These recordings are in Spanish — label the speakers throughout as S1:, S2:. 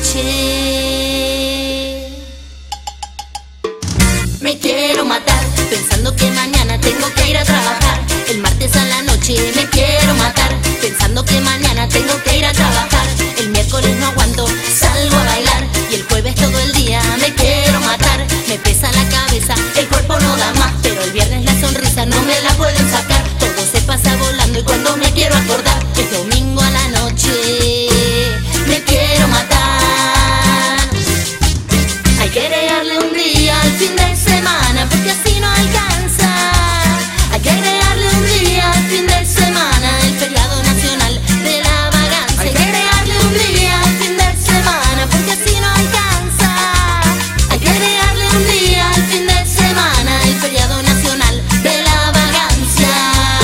S1: noche. Me quiero matar pensando que mañana tengo que ir a trabajar. El martes a la noche me quiero matar pensando que mañana tengo que ir a trabajar. El miércoles no aguanto, salgo a bailar. Y el jueves todo el día me quiero matar. Me pesa la cabeza, el cuerpo no da más. Pero el viernes la sonrisa no me la pueden sacar. Todo se pasa volando y cuando me quiero acordar es domingo a la noche. Me quiero matar. Hay que agregarle un día al fin de semana porque así no alcanza. Hay que agregarle un día al fin de semana, el feriado nacional de la vagancia. Hay que agregarle un día al fin de semana porque así no alcanza. Hay que agregarle un día al fin de semana, el feriado nacional de la vagancia.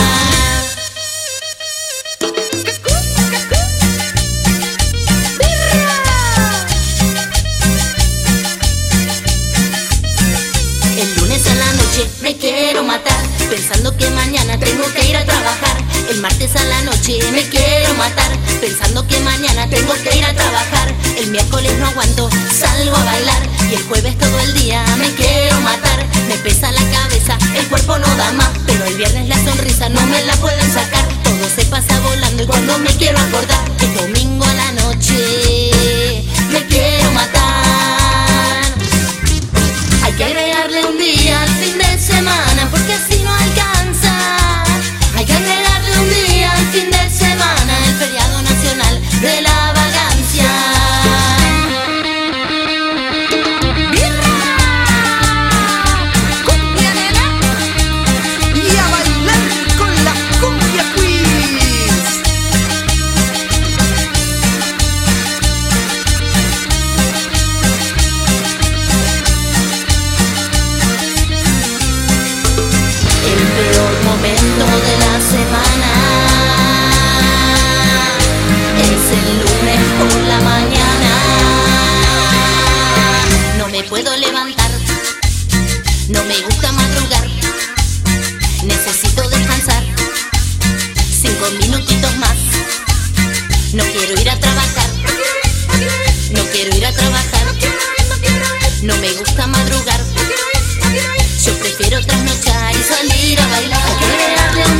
S1: El lunes a la noche me quiero matar pensando que mañana tengo que ir a trabajar. El martes a la noche me quiero matar pensando que mañana tengo que ir a trabajar. El miércoles no aguanto, salgo a bailar. Y el jueves todo el día me quiero matar. Me pesa la cabeza, el cuerpo no da más. Pero el viernes la sonrisa no me la pueden sacar. Todo se pasa volando y cuando me quiero acordar es domingo a la noche. Me quiero matar. Hay que agregarle un día al fin de semana porque así no alcanza. Hay que agregarle un día al fin de semana, el feriado nacional de la vagancia.
S2: ¡Birra! ¡Cumbia, nena! Y a bailar con la cumbia queens.
S1: El peor momento de la semana es el lunes por la mañana. No me puedo levantar, no me gusta madrugar. Necesito descansar 5 minutitos más. No quiero ir a trabajar, no quiero ir a trabajar. No me gusta madrugar, yo prefiero trasnochar y salir a bailar. Hay que agregarle un